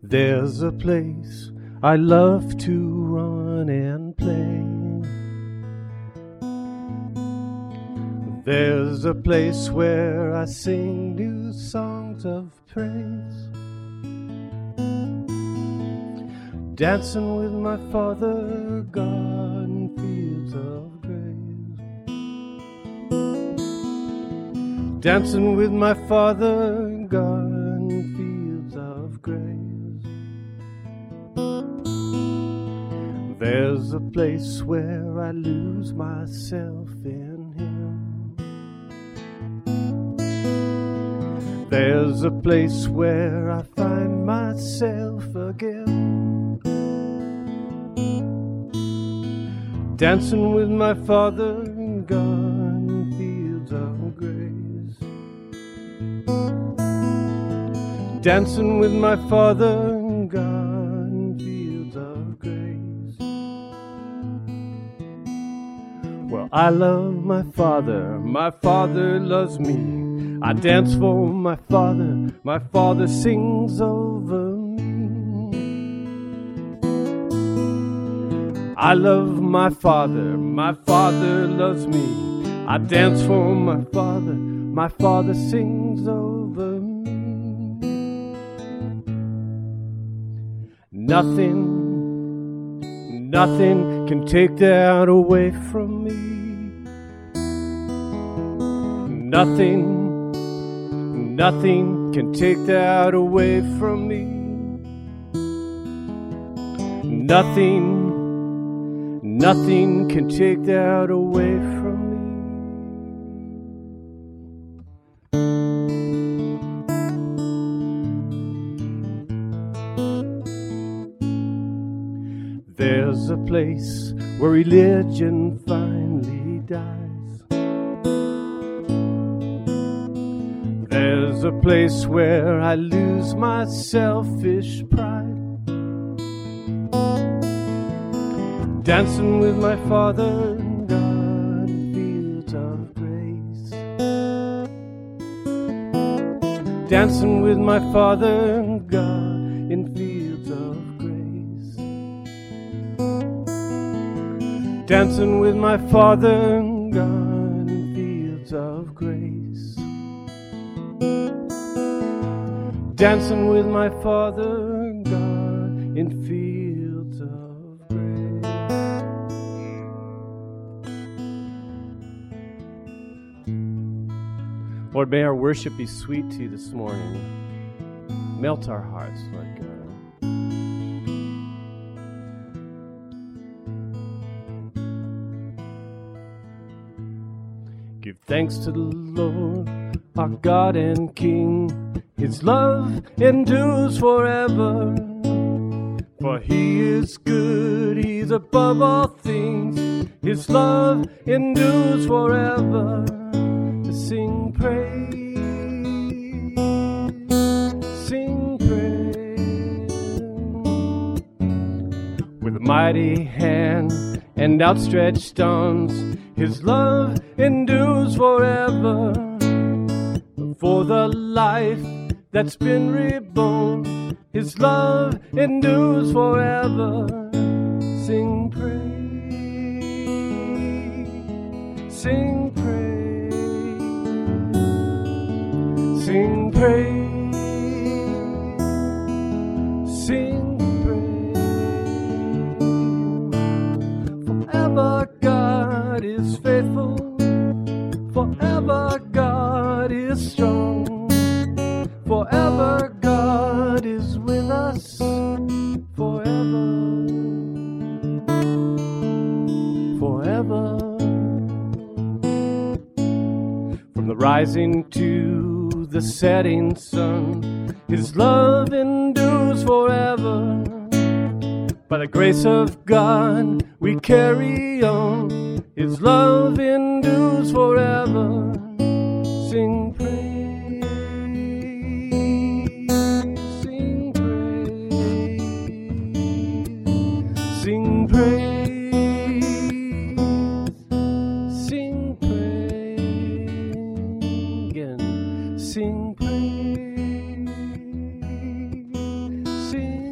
There's a place I love to run and play. There's a place where I sing new songs of praise. Dancing with my Father God in fields of grace. Dancing with my Father God in fields of grace. There's a place where I lose myself in Him. There's a place where I find myself again. Dancing with my Father God in fields of grace. Dancing with my Father God in fields of grace. Well, I love my Father loves me. I dance for my Father sings over me. I love my Father loves me. I dance for my Father sings over me. Nothing can take that away from me. Nothing can take that away from me. Nothing can take that away from me. There's a place where religion finally dies. There's a place where I lose my selfish pride. Dancing with my Father God in fields of grace. Dancing with my Father God in fields of grace. Dancing with my Father God in fields of grace. Dancing with my Father God in fields of grace. Lord, may our worship be sweet to you this morning. Melt our hearts, Lord God. Give thanks to the Lord, our God and King. His love endures forever. For He is good, He's above all things. His love endures forever. Sing praise, sing praise. With a mighty hand and outstretched arms, His love endures forever. For the life that's been reborn, His love endures forever. Sing praise, sing praise. Sing praise, sing praise. Forever God is faithful, forever God is strong, forever God is with us, forever, forever. From the rising to the setting sun, His love endures forever. By the grace of God we carry on. His love endures forever. Sing praise, sing praise, sing praise, sing praise again. Sing praise, sing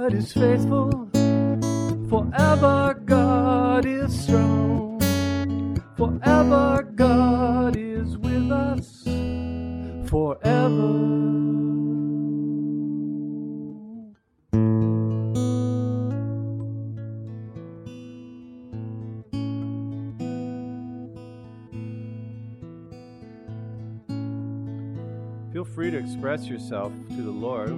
God is faithful. Forever God is strong. Forever God is with us. Forever. Feel free to express yourself to the Lord.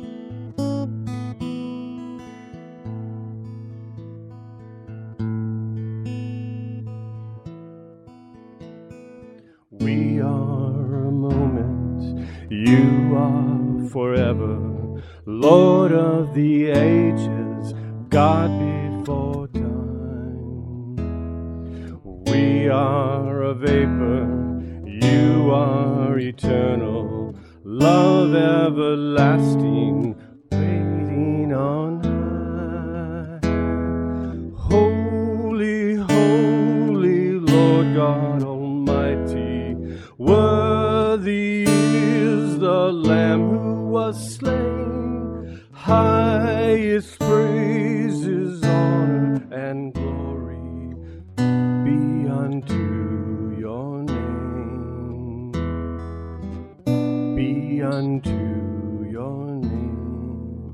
We are a moment, you are forever, Lord of the ages, God before time. We are a vapor, you are eternal, love everlasting, waiting on high. Holy, holy Lord God Almighty, worthy is the Lamb who was slain. Highest praises, honor, and glory be unto your name. Be unto your name.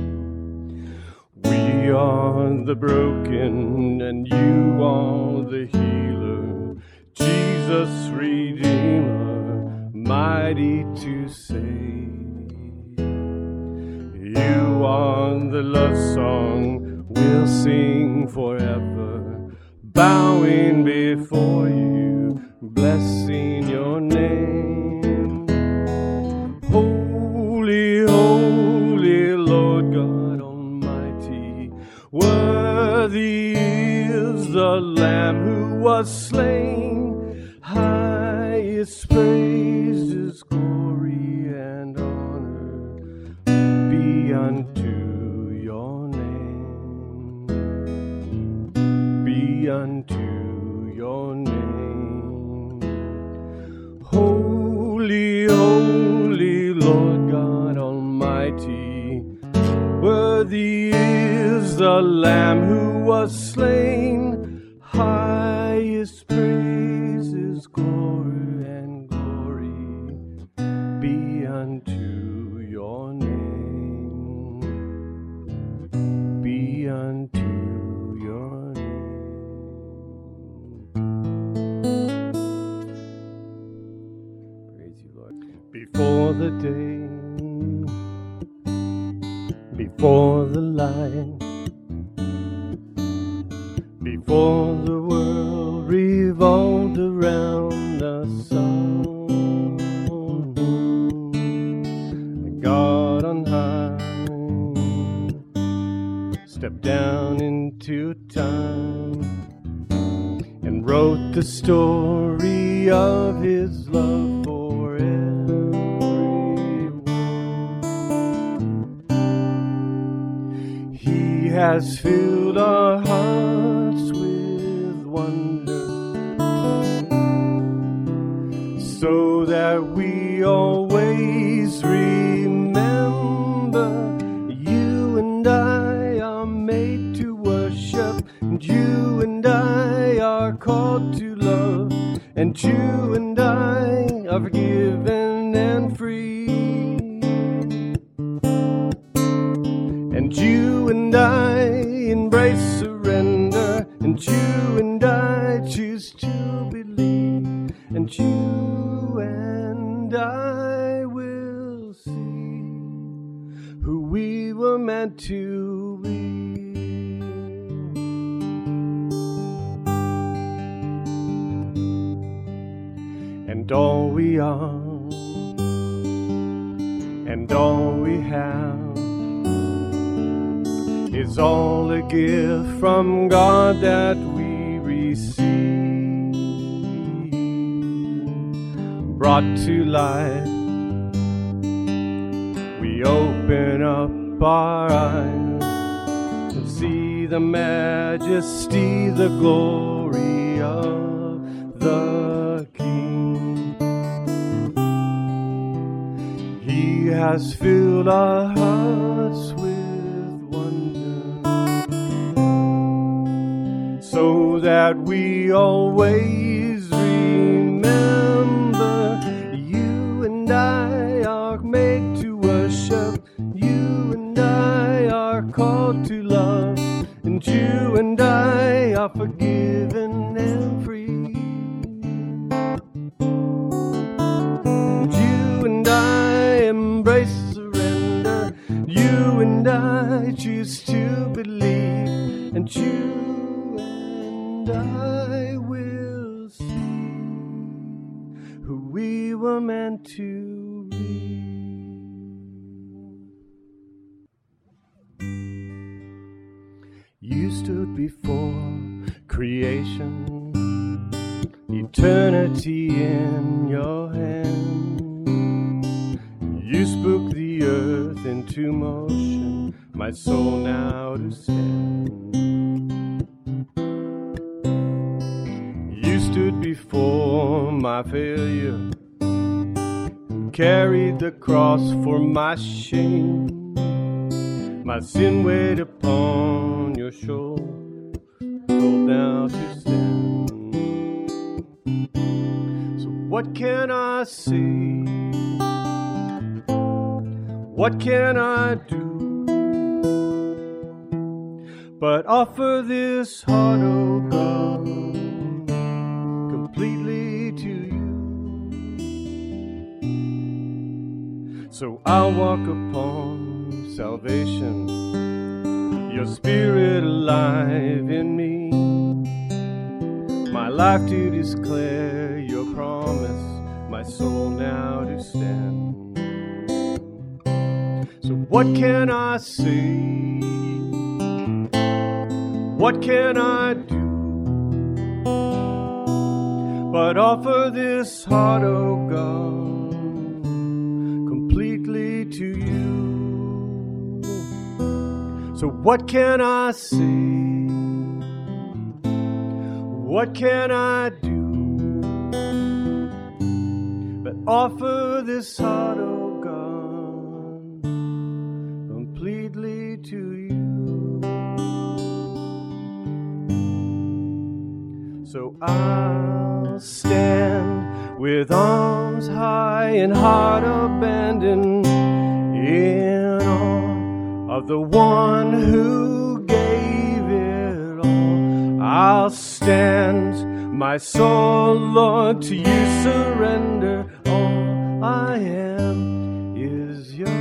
We are the broken, and you are the healer. Jesus, Redeemer, mighty to save. You are the love song we'll sing forever, bowing before you, blessing your name. Holy, holy Lord God Almighty, worthy is the Lamb who was slain. Highest praises, glory, and honor be unto your name. Be unto your name. Holy, holy Lord God Almighty, worthy is the Lamb who was slain. Highest praises, glory, and glory be unto your name. Be unto your name. Praise you, Lord. Before the day, before the light, before the world revolved around the sun, God on high stepped down into time and wrote the story of his love for everyone. He has filled our hearts with wonder, so that we always remember you and I are made to worship, and you and I are called to love, and you and I are forgiven and free, and you and I embrace surrender, and you and I choose to believe, and you and I will see who we were meant to be. And all we are, and all we have, is all a gift from God that we receive, brought to life. We open up our eyes and see the majesty, the glory of the King. He has filled our hearts with wonder, so that we always remember you and I are made to worship, you and I are called to love, and you and I are forgiven and free. And you and I embrace surrender, you and I choose to believe, and you and I will see who we were meant to be. You stood before creation, eternity in your hand. You spoke the earth into motion, my soul now to stand. You stood before my failure, carried the cross for my shame. My sin weighed upon your shoulder, full now to stand. So what can I say? What can I do but offer this heart, oh God, completely to you? So I'll walk upon salvation, your spirit alive in me, my life to declare your promise, my soul now to stand. So what can I say? What can I do but offer this heart, oh God, completely to you? So what can I say? What can I do but offer this heart, oh God, completely to you? So I'll stand with arms high and heart abandoned in awe of the one who gave it all. I'll stand, my soul, Lord, to you surrender. All I am is yours.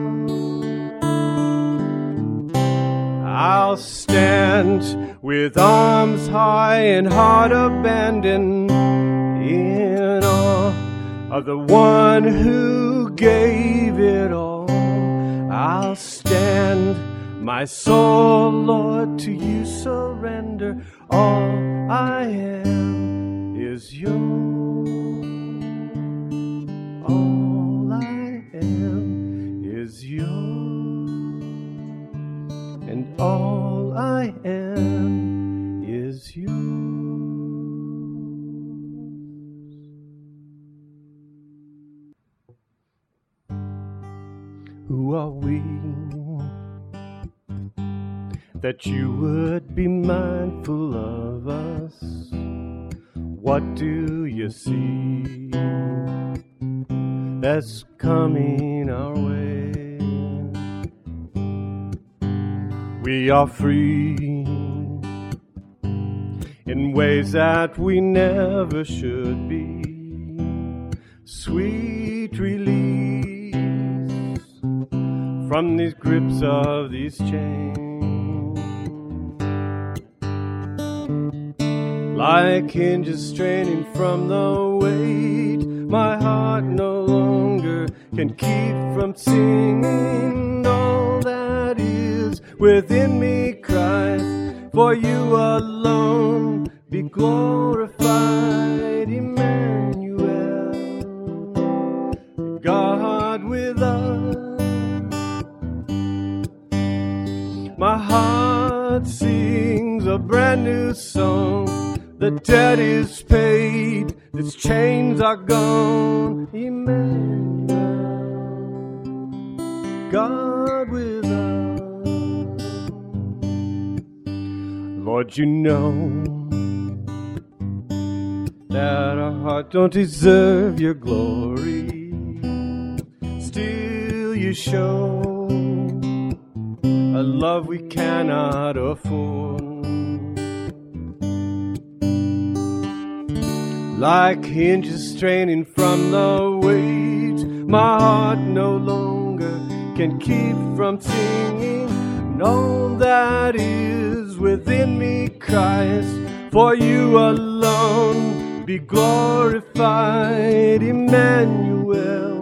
I'll stand with arms high and heart abandoned in awe of the one who gave it all. I'll stand, my soul, Lord, to you surrender. All I am is yours. All I am is yours. And all I am is yours. Who are we that you would be mindful of us? What do you see that's coming our way? We are free in ways that we never should be. Sweet release from these grips of these chains. Like hinges straining from the weight, my heart no longer can keep from singing. All that is within me cries, for you alone be glorified, Emmanuel, God with us. My heart sings a brand new song. The debt is paid, its chains are gone. Emmanuel, God with us. Lord, you know that our heart don't deserve your glory. Still you show a love we cannot afford. Like hinges straining from the weight, my heart no longer can keep from singing. All that is within me cries, for you alone be glorified, Emmanuel,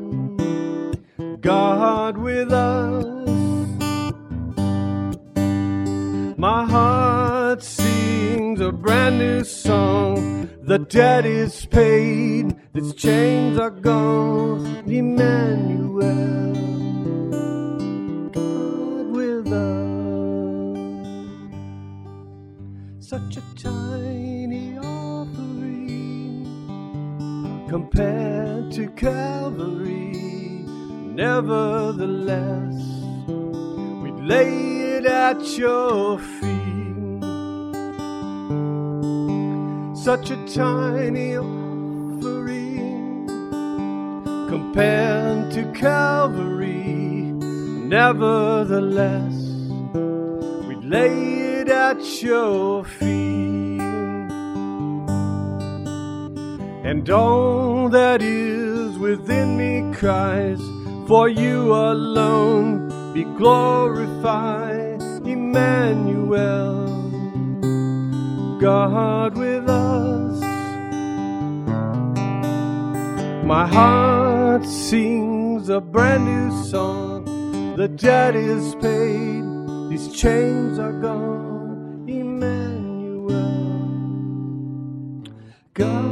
God with us. My heart sings a brand new song. The debt is paid, its chains are gone, Emmanuel, God with us. Such a tiny offering compared to Calvary. Nevertheless, we'd lay it at your feet. Such a tiny offering compared to Calvary. Nevertheless, we'd lay it at your feet. And all that is within me cries, for you alone be glorified, Emmanuel, God with us. My heart sings a brand new song. The debt is paid, these chains are gone, Emmanuel, God.